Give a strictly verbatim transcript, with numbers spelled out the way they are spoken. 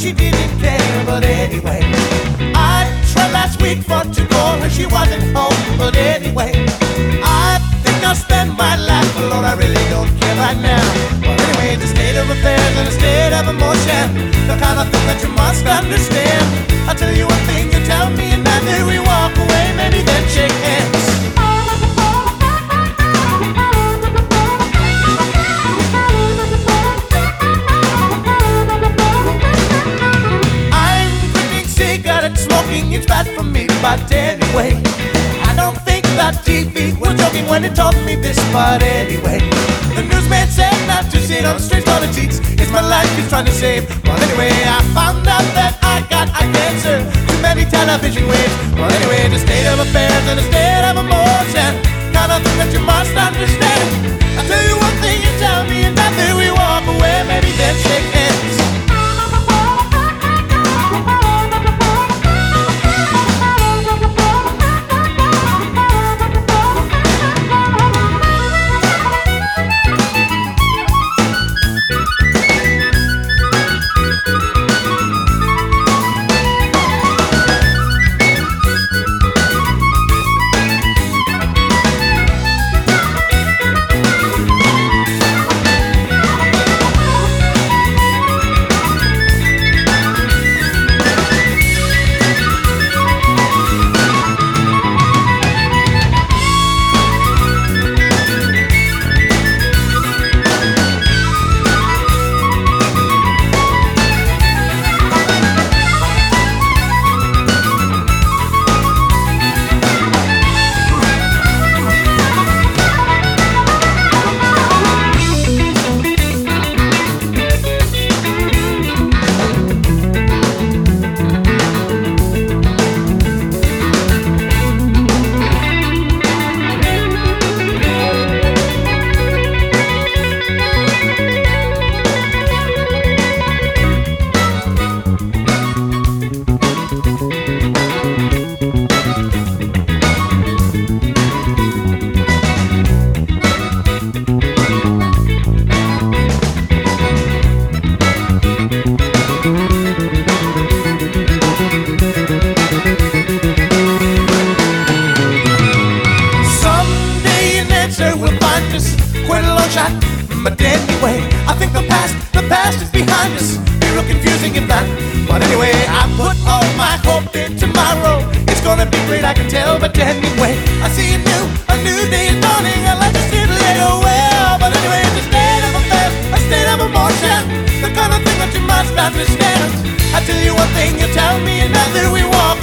she didn't care. But anyway, I tried last week for to call her, she wasn't home. But anyway, I think I'll spend my life alone. I really don't care right now. But anyway, the state of affairs and the state of emotion, the kind of thing that you must understand. I'll tell you one thing, you tell me another, we walk away, maybe then shake hands. Smoking, it's bad for me, but anyway, I don't think that T V was joking when it told me this. But anyway, the newsman said not to sit on the streets for the cheats. It's my life he's trying to save. But anyway, I found out that I got a cancer, too many television waves. But anyway, the state of affairs and the state of emotion, kind of thing that you must understand. I tell you one thing, you tell me another, we walk away, maybe then shake hands. But anyway, I think the past, the past is behind us. Be real confusing if not. But anyway, I put all my hope in tomorrow. It's gonna be great, I can tell. But anyway, I see a new, a new day is dawning. I like to see it later well. But anyway, it's a state of affairs, a state of emotion, the kind of thing that you must understand. I tell you one thing, you tell me another, we walk